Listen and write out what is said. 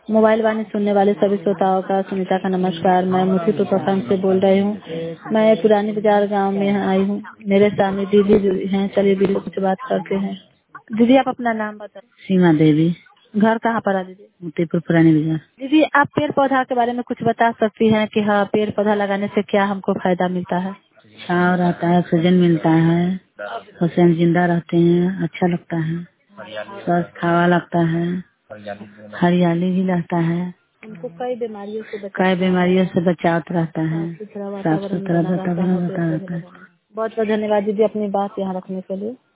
Mobile वाणी सुनने वाले सभी श्रोताओं का सुनीता का नमस्कार। मैं मुफीपुर प्रखंड से बोल रही हूँ। मैं पुरानी बाजार गांव में आई हूँ। मेरे सामने दीदी जो हैं, चलिए दीदी कुछ बात करते हैं। दीदी आप अपना नाम बताओ। सीमा देवी, घर कहाँ पर है दीदी? मोतीपुर पुरानी बाजार। दीदी आप पेड़ पौधा के बारे में कुछ बता सकती हैं कि हाँ पेड़ पौधा लगाने से क्या हमको फायदा मिलता है? छाव रहता है, ऑक्सीजन मिलता है, हुसैन जिंदा रहते हैं, अच्छा लगता है, स्वस्थ हवा लगता है, हरियाली भी रहता है, हमको कई बीमारियों से बचाव रहता है, साफ सुथरा वातावरण बहुत रहता है। बहुत धन्यवाद दीदी अपनी बात यहाँ रखने के लिए।